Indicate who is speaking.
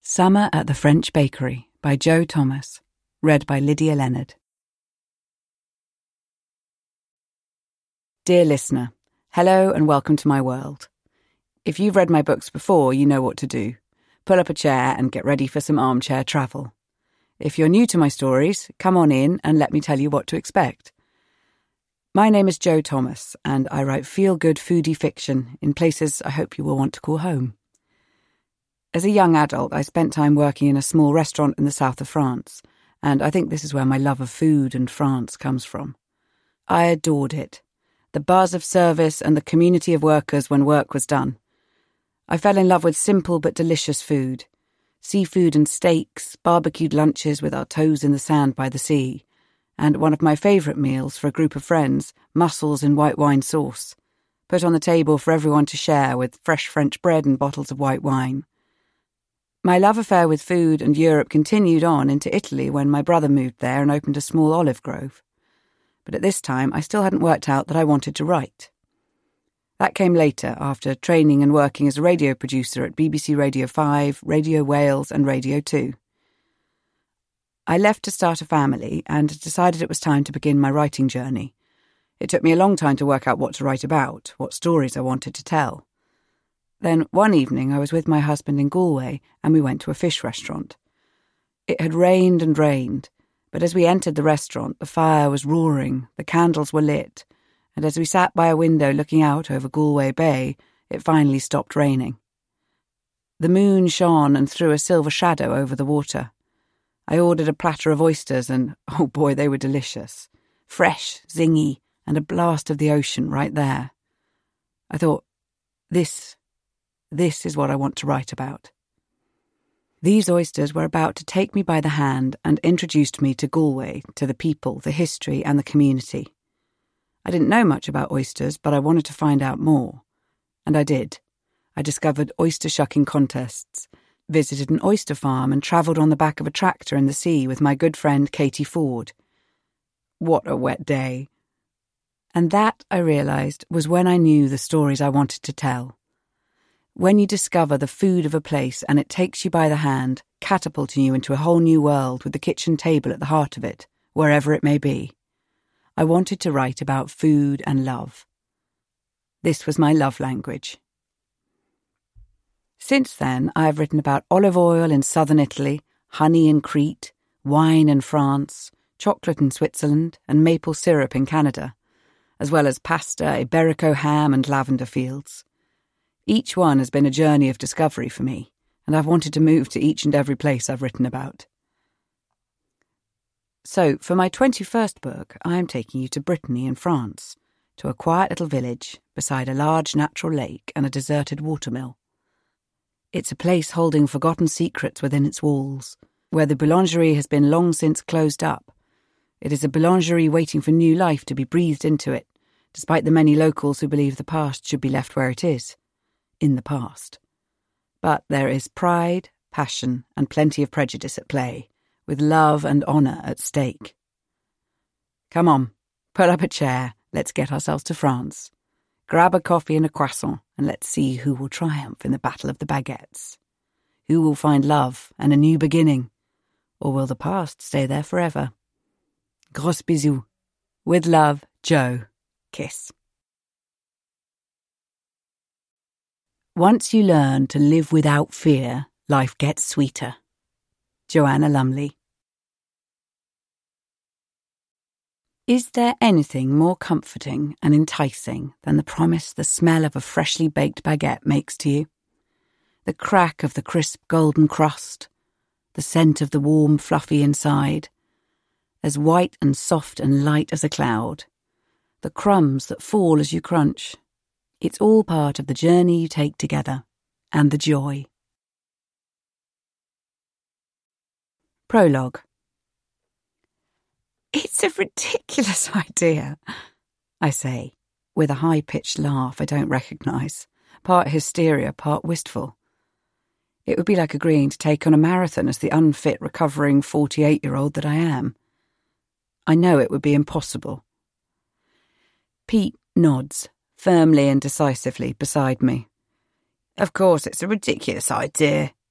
Speaker 1: Summer at the French Bakery by Joe Thomas, read by Lydia Leonard. Dear listener, hello and welcome to my world. If you've read my books before, you know what to do. Pull up a chair and get ready for some armchair travel. If you're new to my stories, come on in and let me tell you what to expect. My name is Joe Thomas, and I write feel-good foodie fiction in places I hope you will want to call home. As a young adult, I spent time working in a small restaurant in the south of France, and I think this is where my love of food and France comes from. I adored it. The buzz of service and the community of workers when work was done. I fell in love with simple but delicious food. Seafood and steaks, barbecued lunches with our toes in the sand by the sea, and one of my favourite meals for a group of friends, mussels in white wine sauce, put on the table for everyone to share with fresh French bread and bottles of white wine. My love affair with food and Europe continued on into Italy when my brother moved there and opened a small olive grove. But at this time, I still hadn't worked out that I wanted to write. That came later, after training and working as a radio producer at BBC Radio 5, Radio Wales and Radio 2. I left to start a family and decided it was time to begin my writing journey. It took me a long time to work out what to write about, what stories I wanted to tell. Then one evening I was with my husband in Galway and we went to a fish restaurant. It had rained and rained, but as we entered the restaurant, the fire was roaring, the candles were lit, and as we sat by a window looking out over Galway Bay, it finally stopped raining. The moon shone and threw a silver shadow over the water. I ordered a platter of oysters and, oh boy, they were delicious. Fresh, zingy, and a blast of the ocean right there. I thought, This is what I want to write about. These oysters were about to take me by the hand and introduced me to Galway, to the people, the history and the community. I didn't know much about oysters, but I wanted to find out more. And I did. I discovered oyster shucking contests, visited an oyster farm and travelled on the back of a tractor in the sea with my good friend Katie Ford. What a wet day. And that, I realised, was when I knew the stories I wanted to tell. When you discover the food of a place and it takes you by the hand, catapulting you into a whole new world with the kitchen table at the heart of it, wherever it may be. I wanted to write about food and love. This was my love language. Since then, I have written about olive oil in southern Italy, honey in Crete, wine in France, chocolate in Switzerland, and maple syrup in Canada, as well as pasta, Iberico ham and lavender fields. Each one has been a journey of discovery for me, and I've wanted to move to each and every place I've written about. So, for my 21st book, I am taking you to Brittany in France, to a quiet little village beside a large natural lake and a deserted watermill. It's a place holding forgotten secrets within its walls, where the boulangerie has been long since closed up. It is a boulangerie waiting for new life to be breathed into it, despite the many locals who believe the past should be left where it is. In the past. But there is pride, passion, and plenty of prejudice at play, with love and honour at stake. Come on, pull up a chair, let's get ourselves to France. Grab a coffee and a croissant, and let's see who will triumph in the battle of the baguettes. Who will find love and a new beginning, or will the past stay there forever? Gros bisous. With love, Joe. Kiss. Once you learn to live without fear, life gets sweeter. Joanna Lumley. Is there anything more comforting and enticing than the promise the smell of a freshly baked baguette makes to you? The crack of the crisp golden crust, the scent of the warm fluffy inside, as white and soft and light as a cloud, the crumbs that fall as you crunch. It's all part of the journey you take together, and the joy. Prologue. It's a ridiculous idea, I say, with a high-pitched laugh I don't recognise, part hysteria, part wistful. It would be like agreeing to take on a marathon as the unfit, recovering 48-year-old that I am. I know it would be impossible. Pete nods, firmly and decisively, beside me. Of course, it's a ridiculous idea,